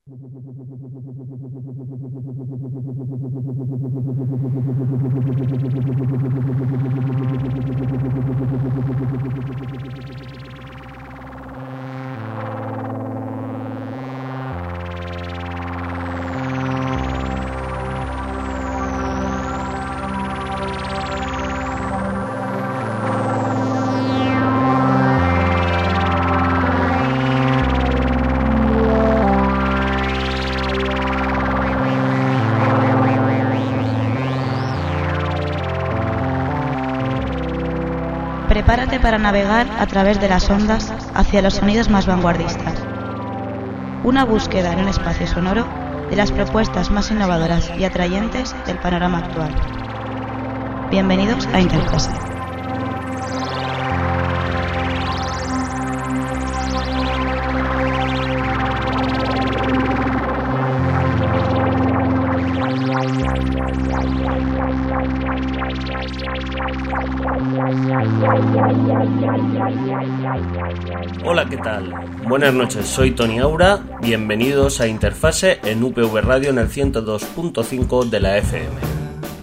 Prepárate para navegar a través de las ondas hacia los sonidos más vanguardistas. Una búsqueda en un espacio sonoro de las propuestas más innovadoras y atrayentes del panorama actual. Bienvenidos a Interfase. Hola, ¿qué tal? Buenas noches, soy Tony Aura, bienvenidos a Interfase en UPV Radio en el 102.5 de la FM.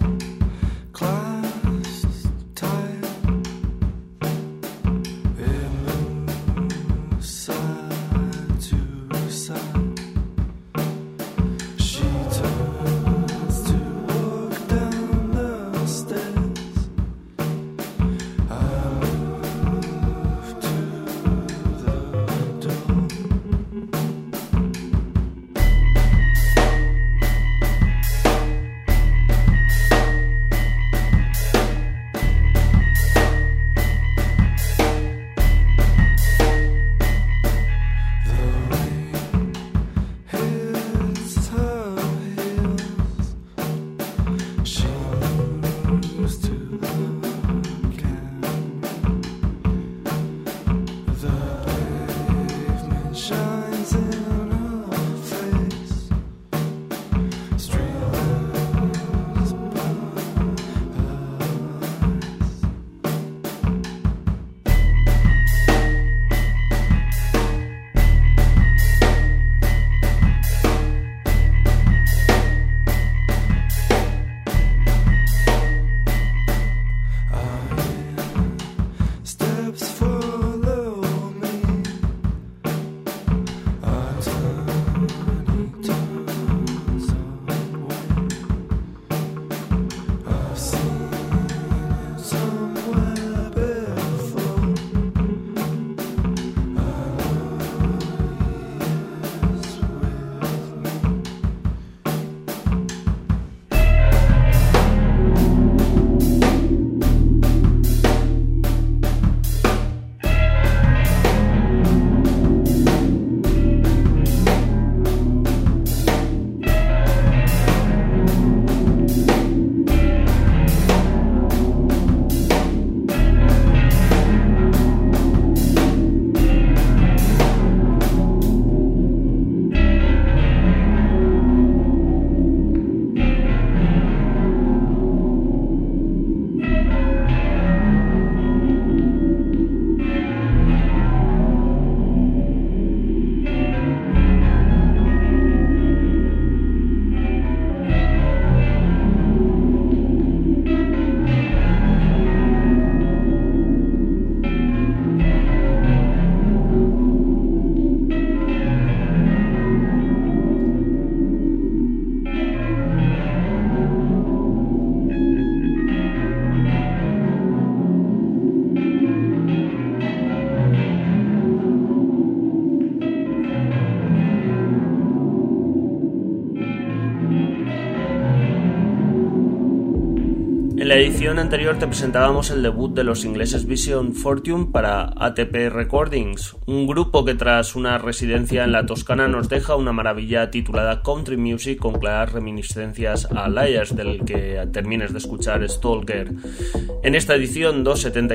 En la edición anterior te presentábamos el debut de los ingleses Vision Fortune para ATP Recordings, un grupo que tras una residencia en la Toscana nos deja una maravilla titulada Country Music con claras reminiscencias a Liars, del que termines de escuchar Stalker. En esta edición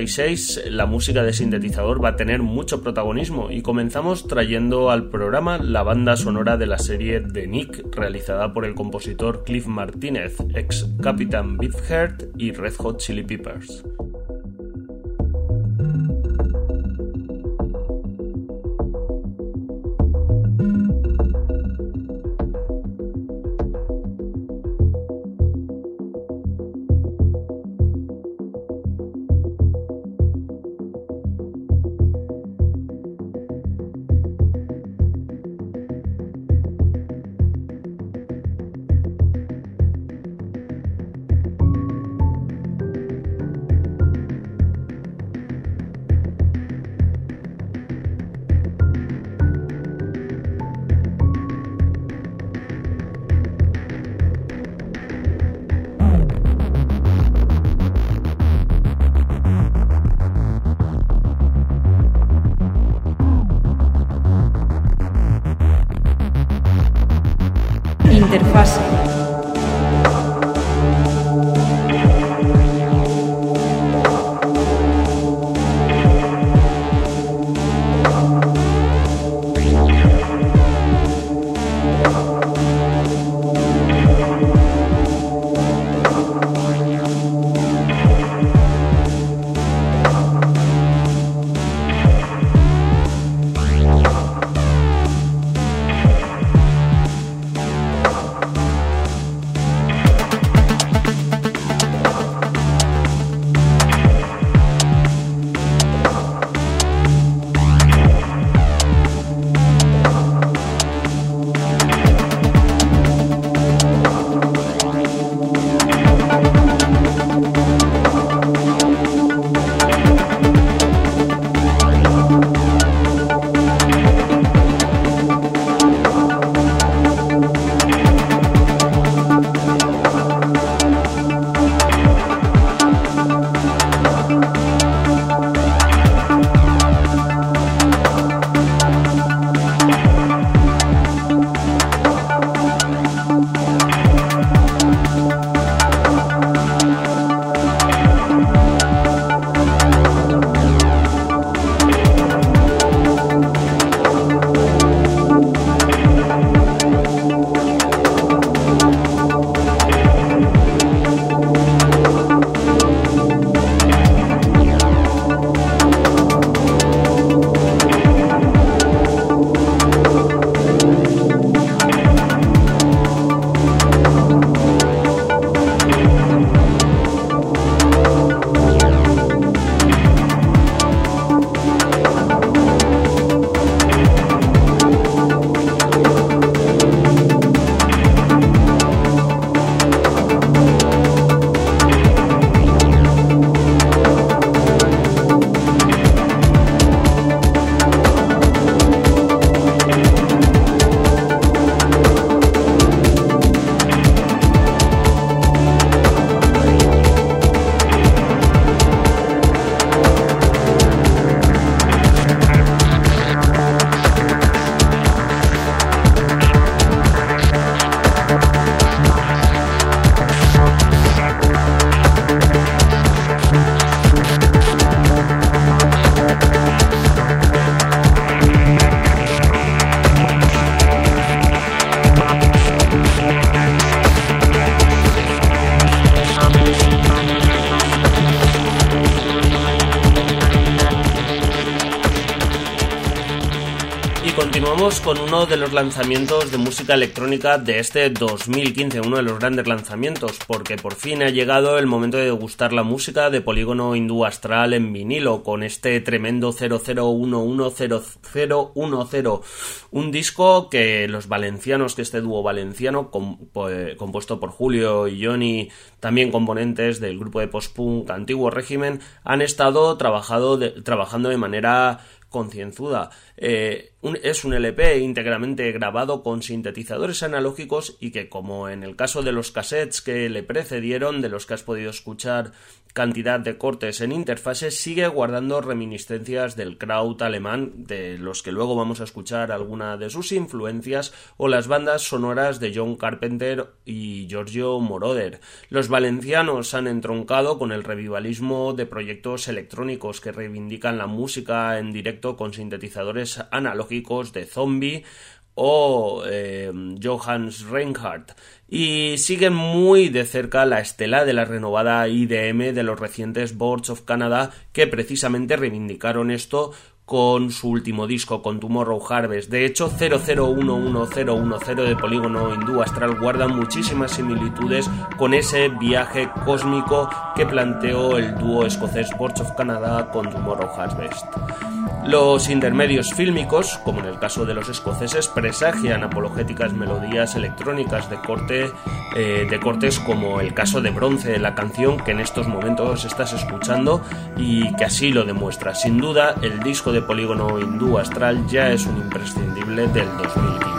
276 la música de sintetizador va a tener mucho protagonismo y comenzamos trayendo al programa la banda sonora de la serie The Nick, realizada por el compositor Cliff Martínez, ex Capitán Beefheart y Red Hot Chili Peppers. Interfase. Continuamos con uno de los lanzamientos de música electrónica de este 2015, uno de los grandes lanzamientos, porque por fin ha llegado el momento de degustar la música de Polígono Hindú Astral en vinilo, con este tremendo 00110010, un disco que los valencianos, que este dúo valenciano, compuesto por Julio y Johnny, también componentes del grupo de post-punk Antiguo Régimen, han estado trabajando de manera concienzuda. Es un LP íntegramente grabado con sintetizadores analógicos y que, como en el caso de los cassettes que le precedieron, de los que has podido escuchar cantidad de cortes en Interfase, sigue guardando reminiscencias del kraut alemán, de los que luego vamos a escuchar alguna de sus influencias, o las bandas sonoras de John Carpenter y Giorgio Moroder. Los valencianos han entroncado con el revivalismo de proyectos electrónicos que reivindican la música en directo con sintetizadores analógicos de Zombie o Johannes Reinhardt, y siguen muy de cerca la estela de la renovada IDM de los recientes Boards of Canada, que precisamente reivindicaron esto con su último disco, con Tomorrow Harvest. De hecho, 00111010 de Polígono Hindú Astral guarda muchísimas similitudes con ese viaje cósmico que planteó el dúo escocés Boards of Canada con Tomorrow Harvest. Los intermedios fílmicos, como en el caso de los escoceses, presagian apologéticas melodías electrónicas de cortes como el caso de Bronce, la canción que en estos momentos estás escuchando, y que así lo demuestra. Sin duda, el disco de Polígono Hindú Astral ya es un imprescindible del 2015.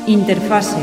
Interfase.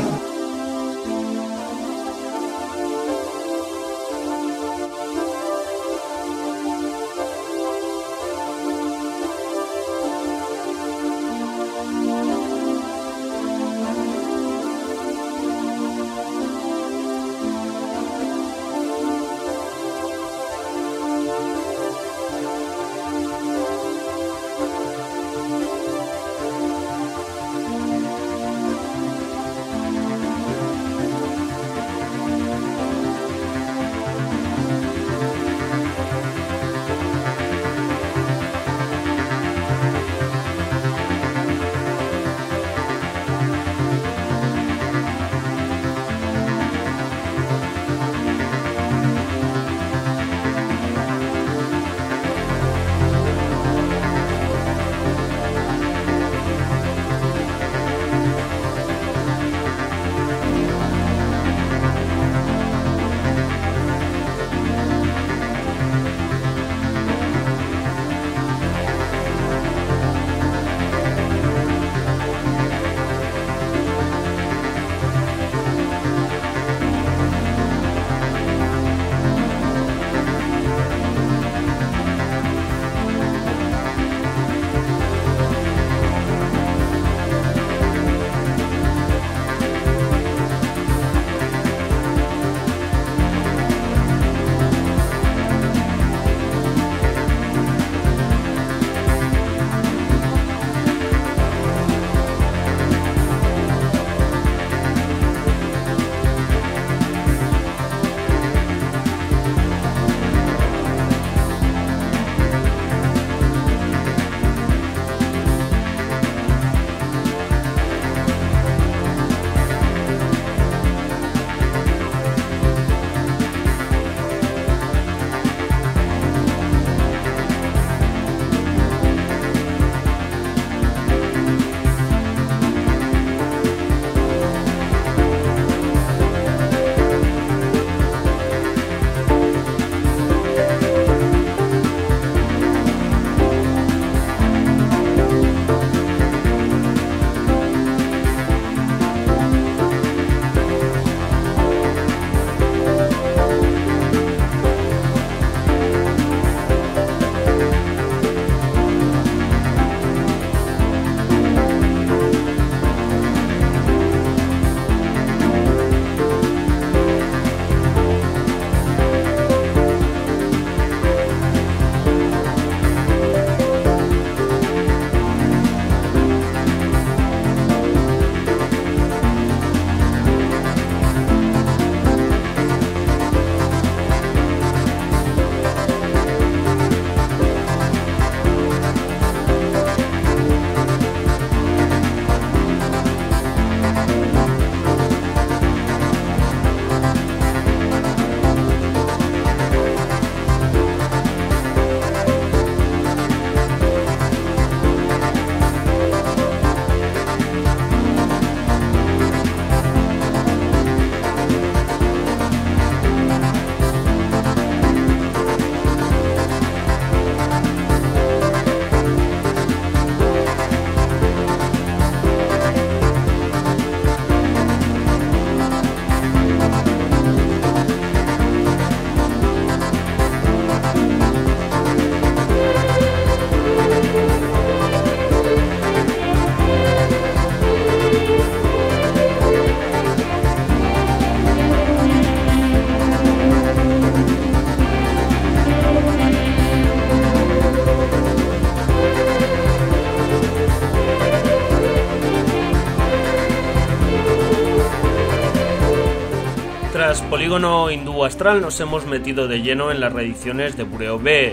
Tras Polígono Hindú Astral nos hemos metido de lleno en las reediciones de Bureo B,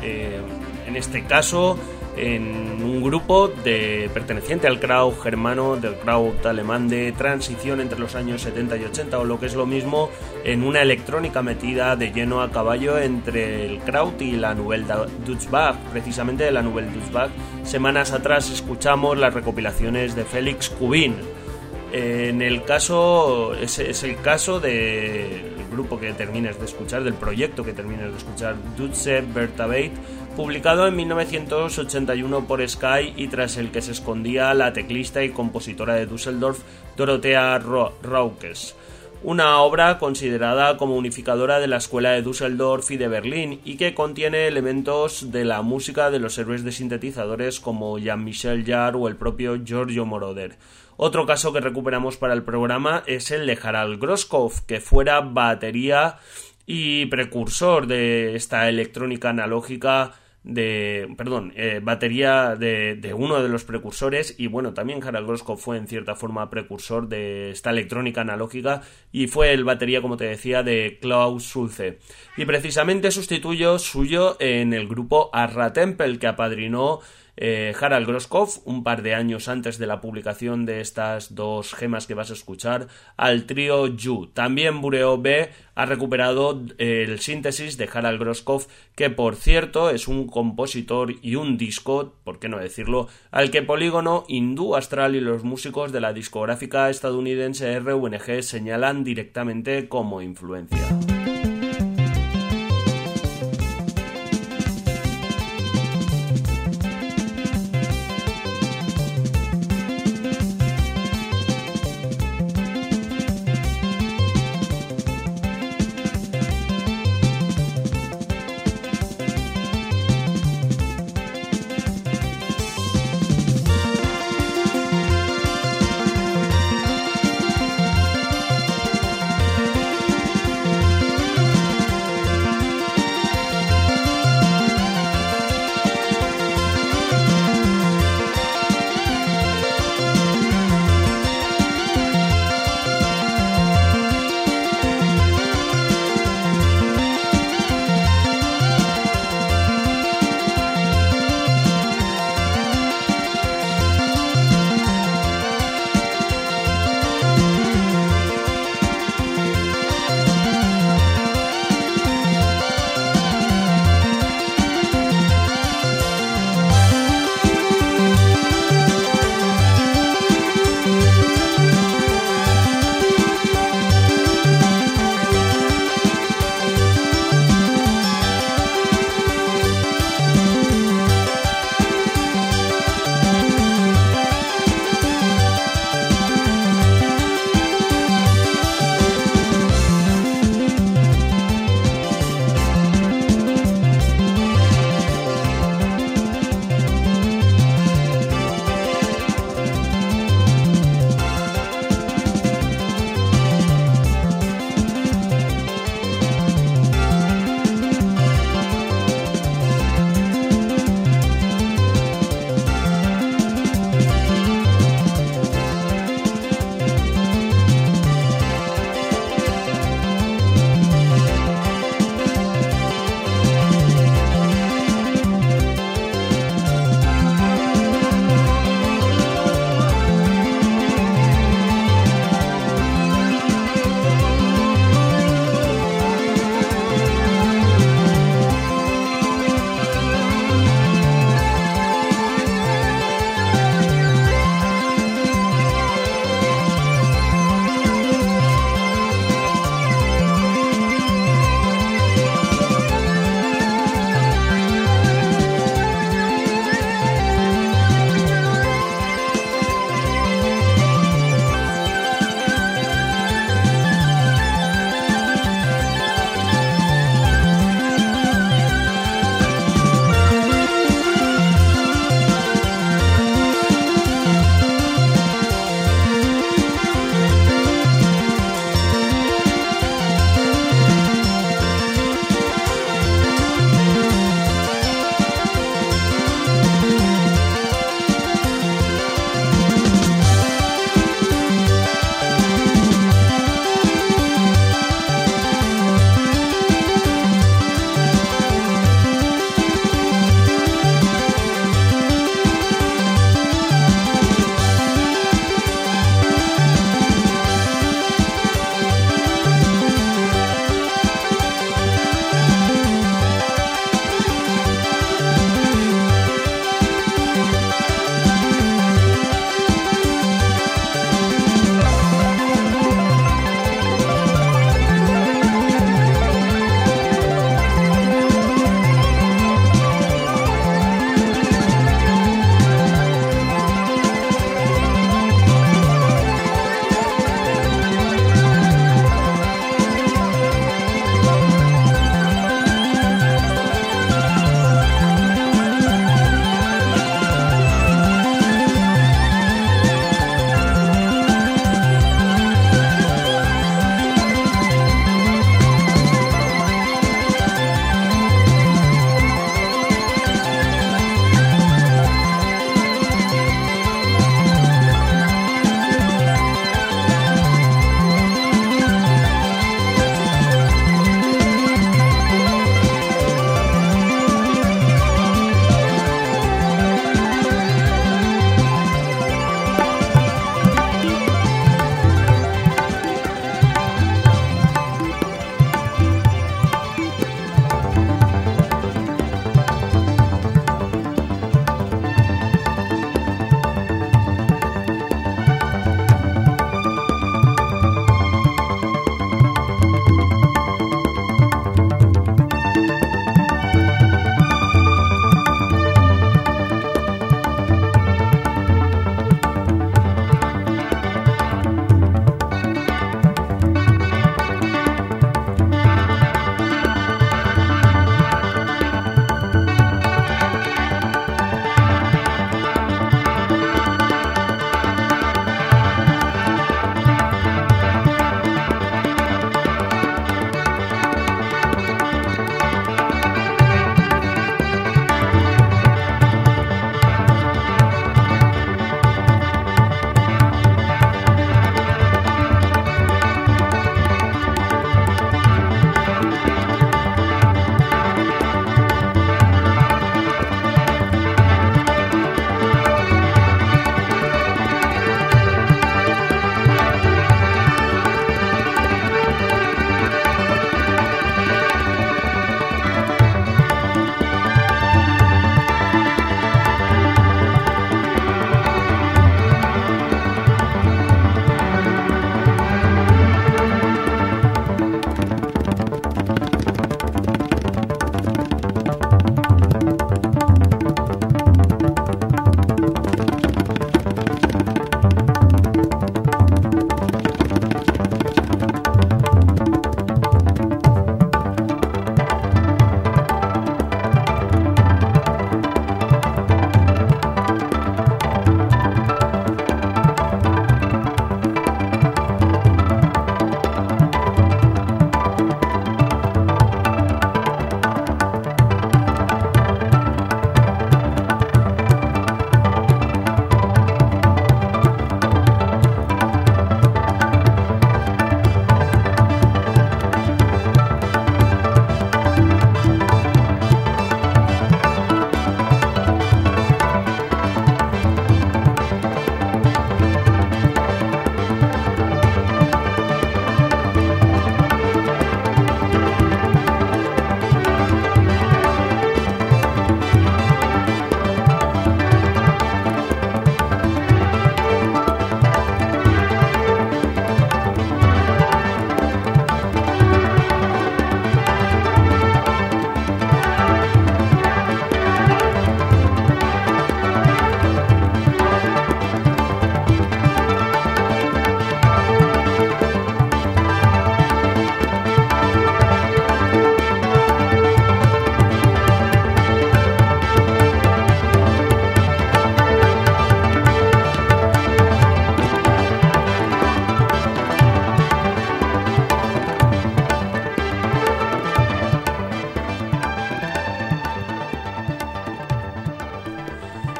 en este caso en un grupo perteneciente al Kraut germano, del Kraut alemán de transición entre los años 70 y 80, o lo que es lo mismo, en una electrónica metida de lleno a caballo entre el Kraut y la Nouvelle Deutsche Bach. Precisamente de la Nouvelle Deutsche Bach, semanas atrás escuchamos las recopilaciones de Felix Kubin. En el caso, es el caso del grupo que termines de escuchar, del proyecto que termines de escuchar, Deutsche Vertebate, publicado en 1981 por Sky y tras el que se escondía la teclista y compositora de Düsseldorf Dorothea Raukes. Una obra considerada como unificadora de la escuela de Düsseldorf y de Berlín y que contiene elementos de la música de los héroes de sintetizadores como Jean-Michel Jarre o el propio Giorgio Moroder. Otro caso que recuperamos para el programa es el de Harald Groskopf, que fuera batería y precursor de esta electrónica analógica batería de uno de los precursores, y bueno, también Harald Groskopf fue en cierta forma precursor de esta electrónica analógica y fue el batería, como te decía, de Klaus Schulze, y precisamente suyo en el grupo Arra Tempel, que apadrinó Harald Groskopf un par de años antes de la publicación de estas dos gemas que vas a escuchar al trío Yu. También Bureo B ha recuperado el síntesis de Harald Groskopf, que por cierto es un compositor y un disco, por qué no decirlo, al que Polígono, Hindú Astral y los músicos de la discográfica estadounidense RUNG señalan directamente como influencia.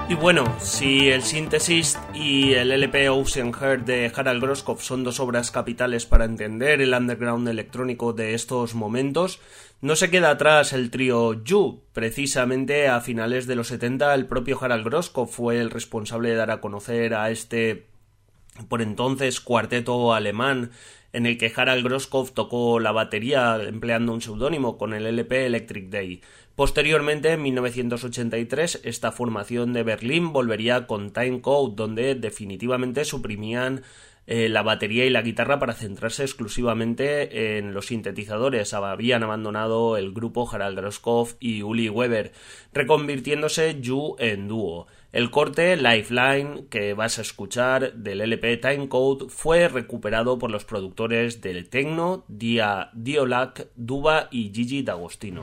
Y bueno, si el Synthesist y el LP Ocean Heart de Harald Groskopf son dos obras capitales para entender el underground electrónico de estos momentos, no se queda atrás el trío You. Precisamente a finales de los 70 el propio Harald Groskopf fue el responsable de dar a conocer a este por entonces cuarteto alemán, en el que Harald Groskopf tocó la batería empleando un seudónimo con el LP Electric Day. Posteriormente, en 1983, esta formación de Berlín volvería con Time Code, donde definitivamente suprimían la batería y la guitarra para centrarse exclusivamente en los sintetizadores. Habían abandonado el grupo Harald Groskopf y Uli Weber, reconvirtiéndose You en dúo. El corte Lifeline que vas a escuchar del LP Time Code fue recuperado por los productores del techno Diolak, Duba y Gigi D'Agostino.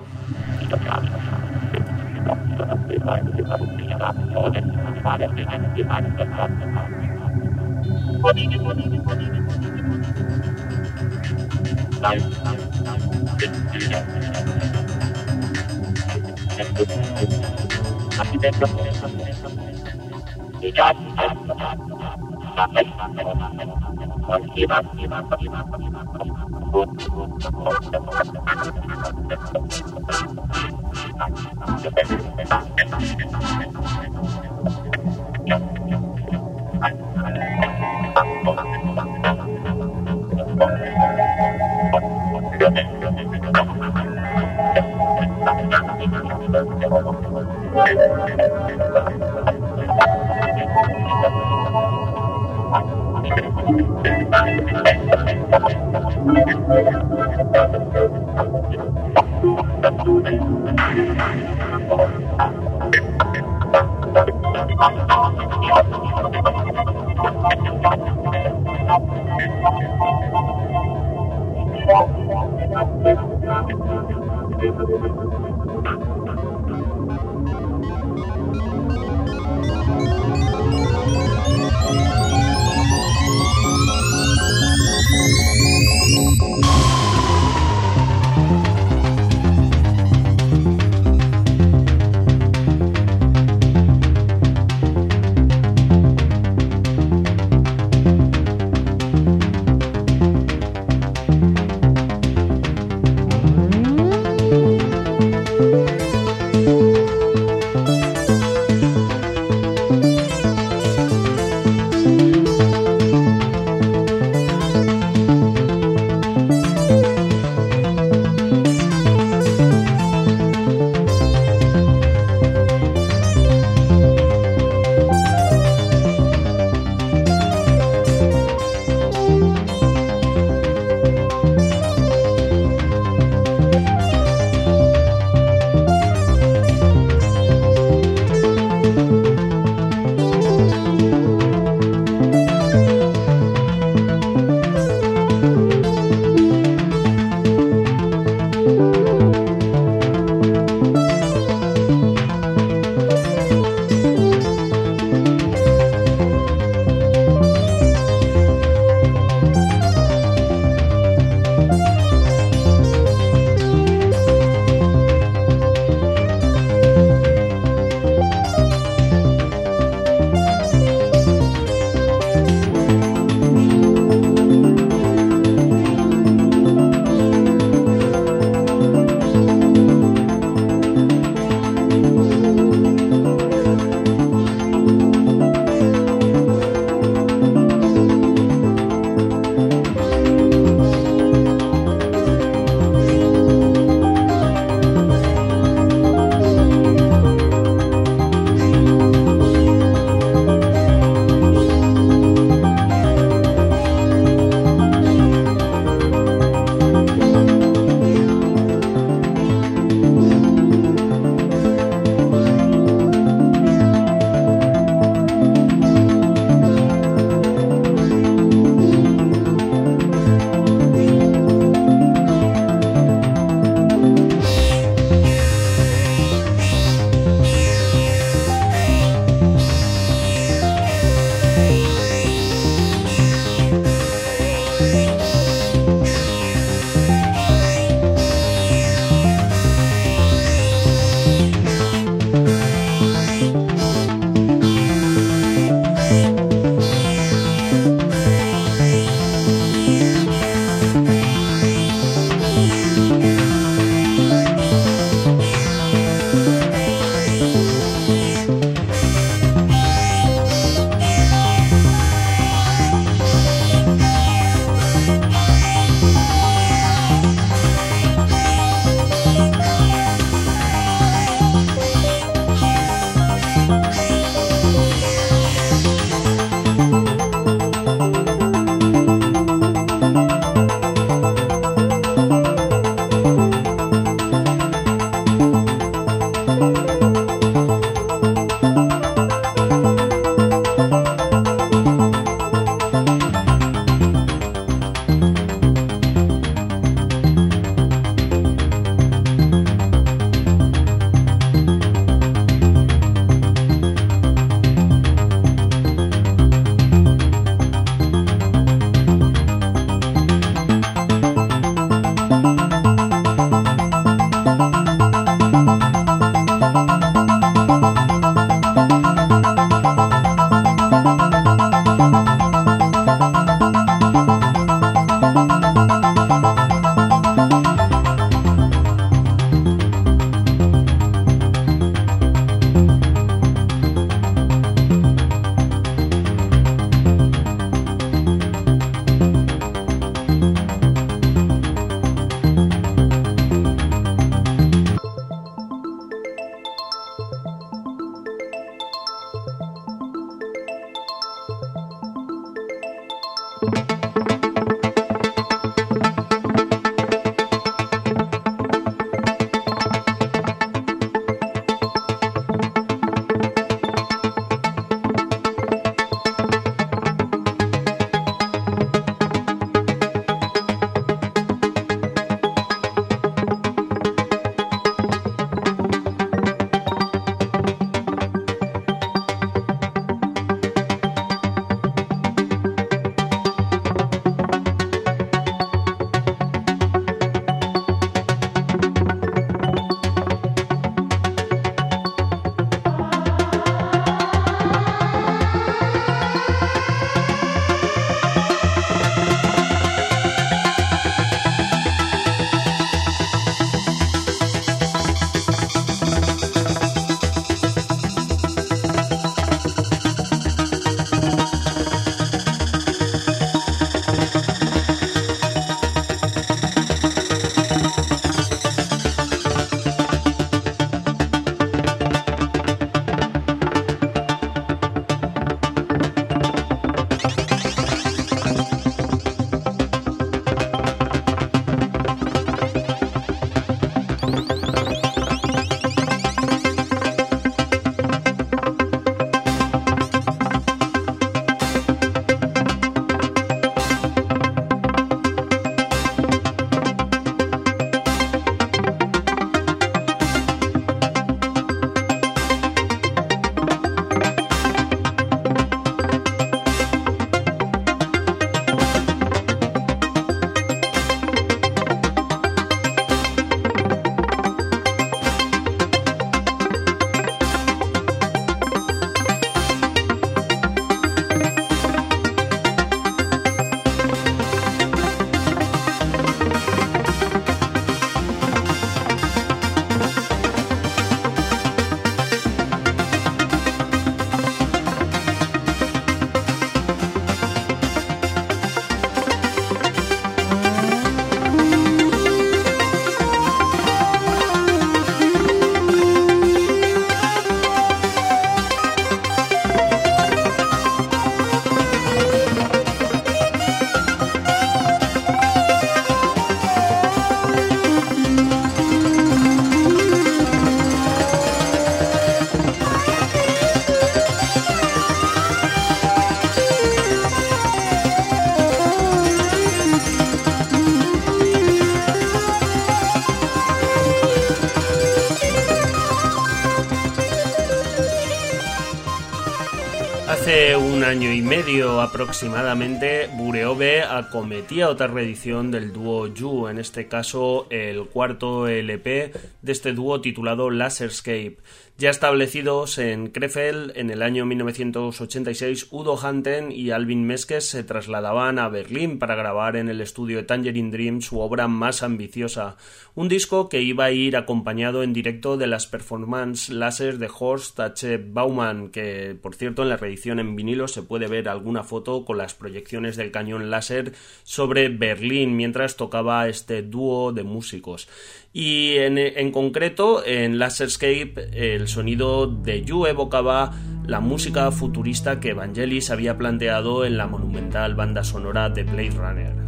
Hace un año y medio aproximadamente, Bureove acometía otra reedición del dúo You, en este caso el cuarto LP de este dúo titulado Laserscape. Ya establecidos en Krefeld, en el año 1986, Udo Jantén y Alvin Meskes se trasladaban a Berlín para grabar en el estudio de Tangerine Dream su obra más ambiciosa, un disco que iba a ir acompañado en directo de las performances láser de Horst H. Baumann, que por cierto en la reedición en vinilo se puede ver alguna foto con las proyecciones del cañón láser sobre Berlín mientras tocaba este dúo de músicos. Y en concreto, en Laserscape, el sonido de You evocaba la música futurista que Vangelis había planteado en la monumental banda sonora de Blade Runner.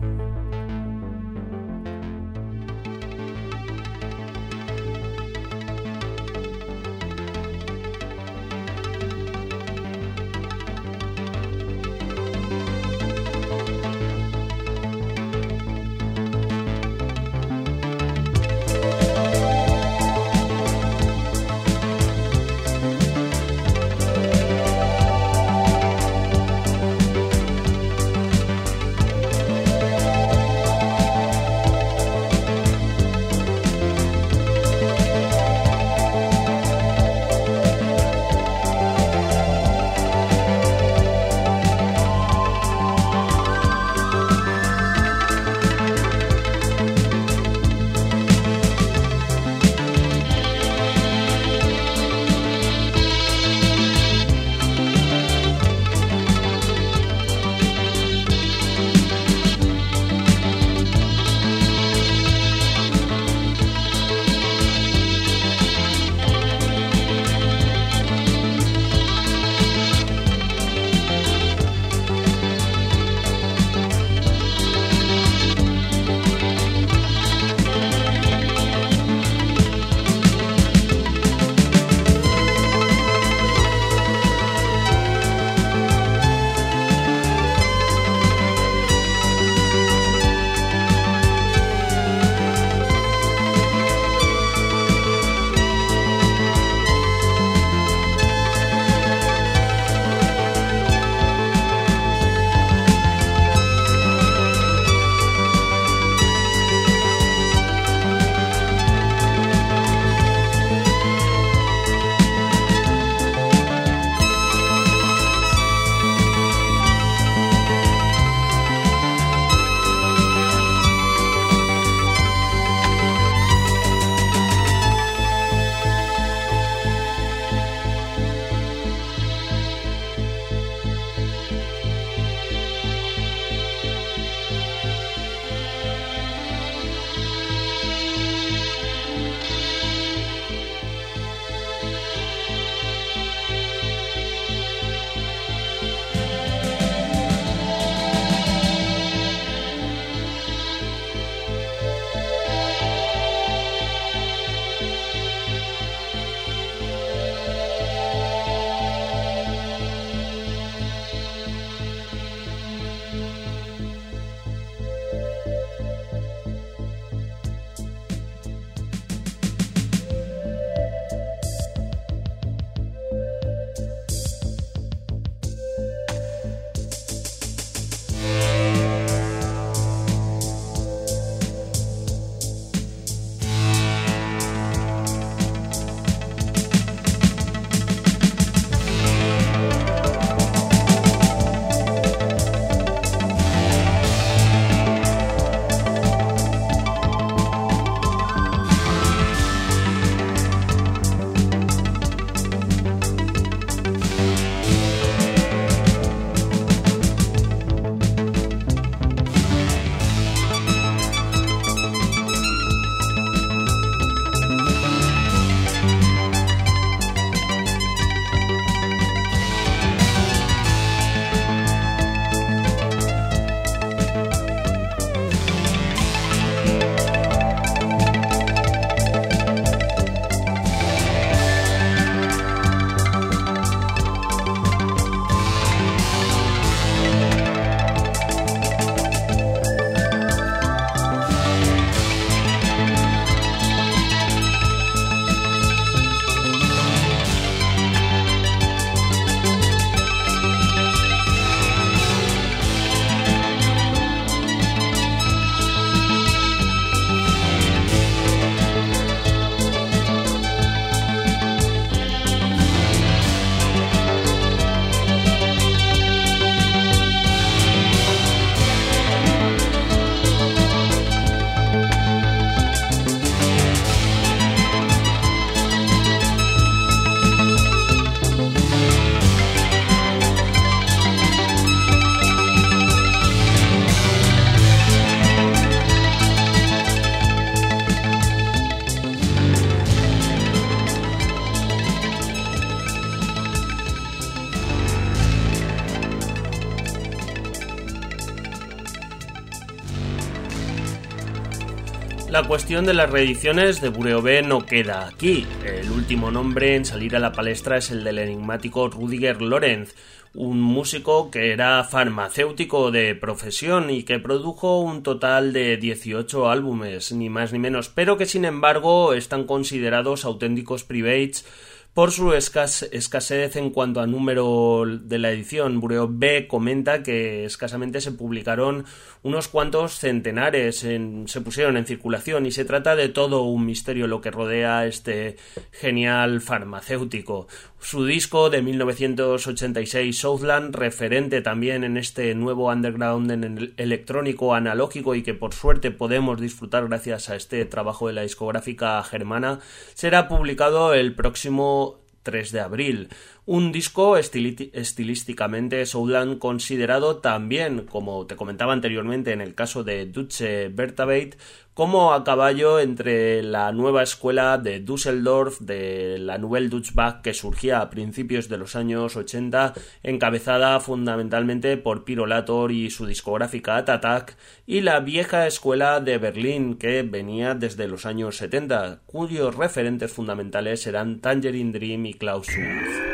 La cuestión de las reediciones de Bureo B no queda aquí. El último nombre en salir a la palestra es el del enigmático Rüdiger Lorenz, un músico que era farmacéutico de profesión y que produjo un total de 18 álbumes, ni más ni menos, pero que sin embargo están considerados auténticos privates por su escasez en cuanto a número de la edición. Bureo B comenta que escasamente se publicaron unos cuantos centenares, se pusieron en circulación, y se trata de todo un misterio lo que rodea a este genial farmacéutico. Su disco de 1986, Southland, referente también en este nuevo underground en el electrónico analógico y que por suerte podemos disfrutar gracias a este trabajo de la discográfica germana, será publicado el próximo 3 de abril. Un disco estilísticamente Southland considerado también, como te comentaba anteriormente en el caso de Deutsche Vertebate, como a caballo entre la nueva escuela de Düsseldorf de la Nouvelle Deutsche Bach que surgía a principios de los años 80, encabezada fundamentalmente por Pyrolator y su discográfica Art Attack, y la vieja escuela de Berlín que venía desde los años 70, cuyos referentes fundamentales eran Tangerine Dream y Klaus Schulze.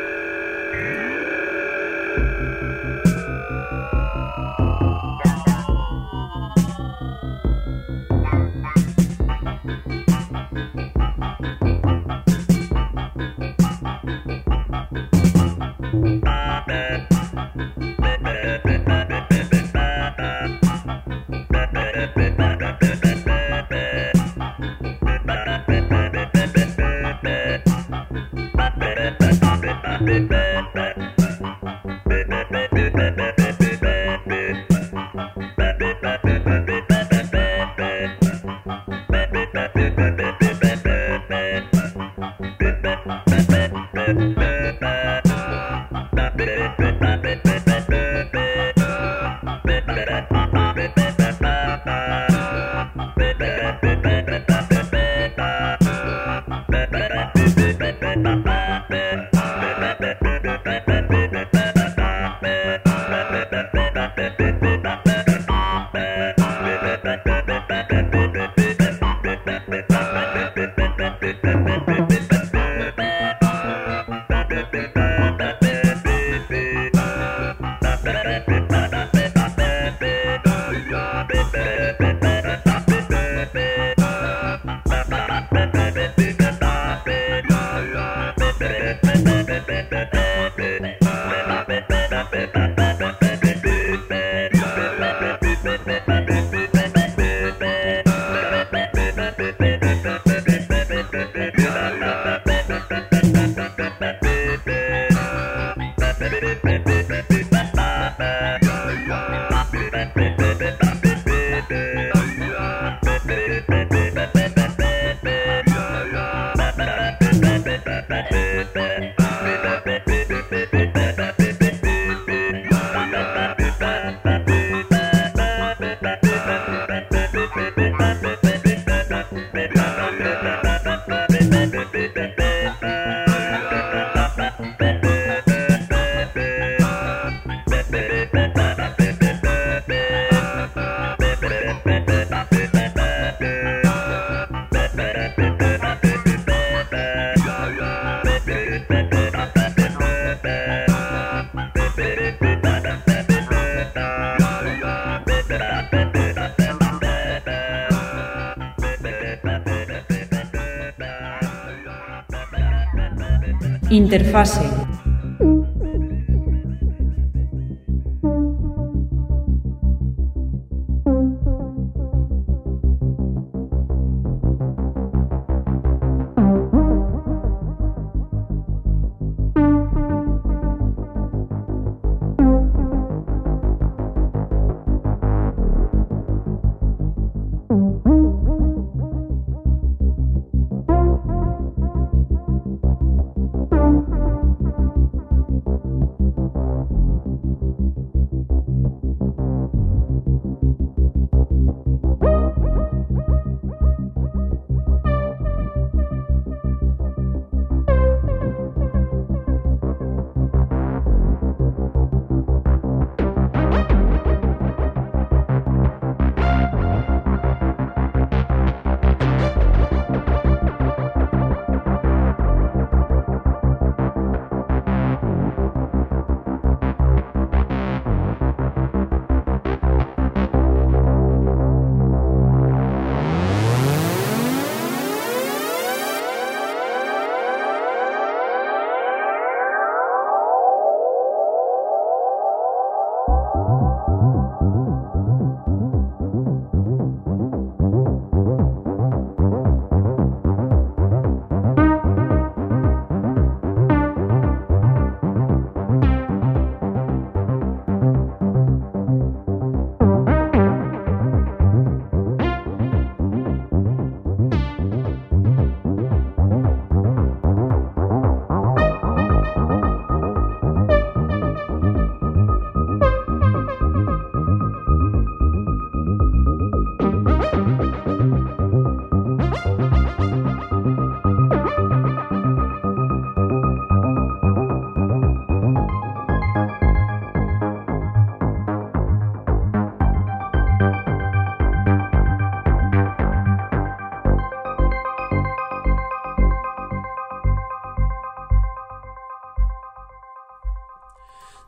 Interfase.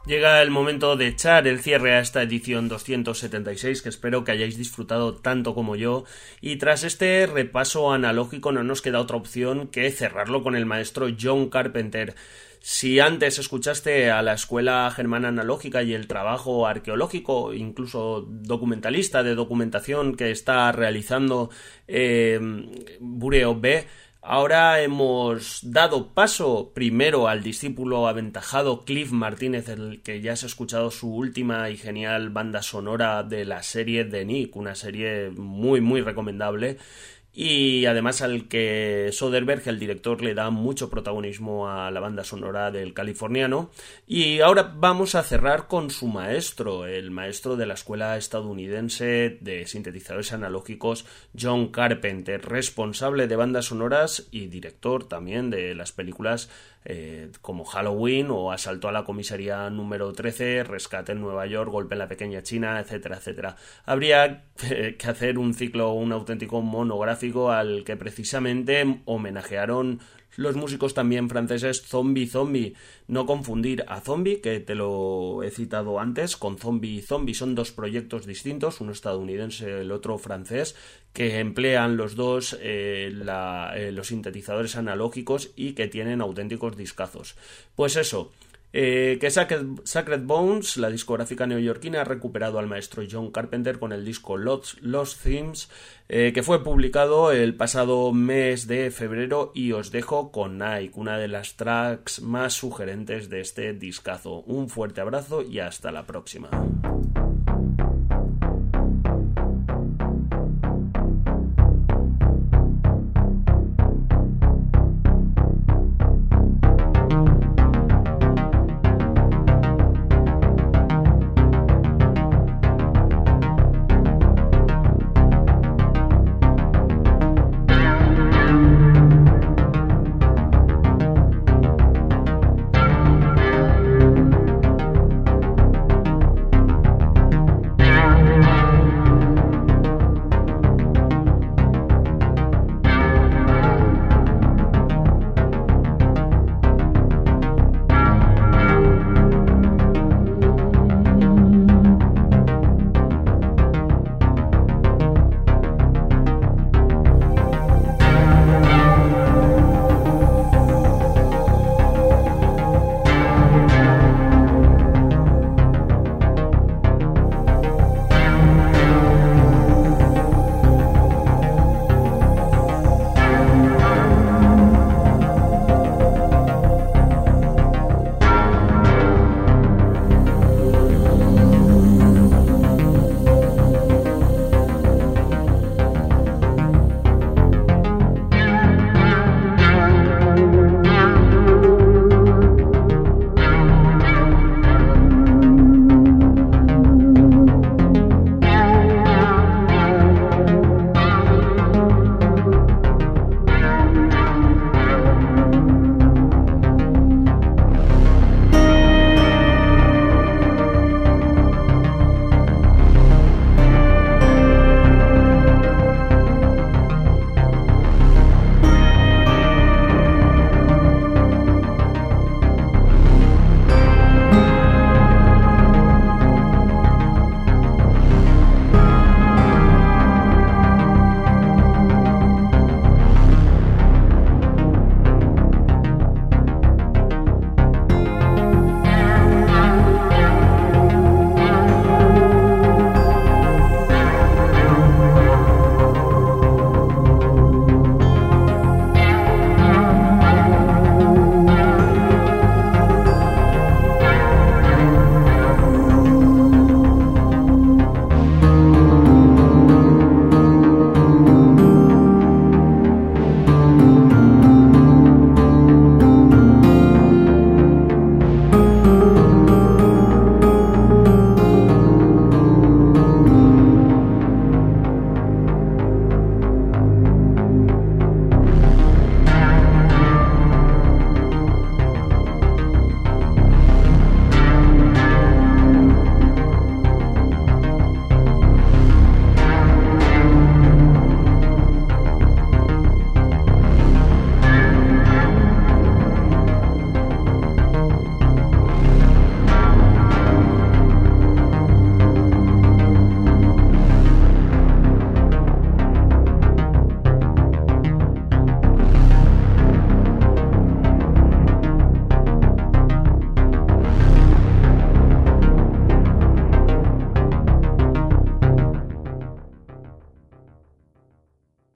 Llega el momento de echar el cierre a esta edición 276, que espero que hayáis disfrutado tanto como yo, y tras este repaso analógico no nos queda otra opción que cerrarlo con el maestro John Carpenter. Si antes escuchaste a la Escuela Germana Analógica y el trabajo arqueológico, incluso documentalista de documentación que está realizando Bureau B, ahora hemos dado paso primero al discípulo aventajado Cliff Martínez, el que ya has escuchado su última y genial banda sonora de la serie The Nick, una serie muy muy recomendable, y además al que Soderbergh, el director, le da mucho protagonismo a la banda sonora del californiano. Y ahora vamos a cerrar con su maestro, el maestro de la escuela estadounidense de sintetizadores analógicos, John Carpenter, responsable de bandas sonoras y director también de las películas como Halloween o Asalto a la comisaría número 13, Rescate en Nueva York, Golpe en la pequeña China, etcétera, etcétera. Habría que hacer un ciclo, un auténtico monográfico al que precisamente homenajearon los músicos también franceses Zombie. No confundir a Zombie, que te lo he citado antes, con Zombie. Son dos proyectos distintos, uno estadounidense, el otro francés, que emplean los dos los sintetizadores analógicos y que tienen auténticos discazos. Pues eso, que Sacred Bones, la discográfica neoyorquina, ha recuperado al maestro John Carpenter con el disco Lost Themes, que fue publicado el pasado mes de febrero, y os dejo con Nike, una de las tracks más sugerentes de este discazo. Un fuerte abrazo y hasta la próxima.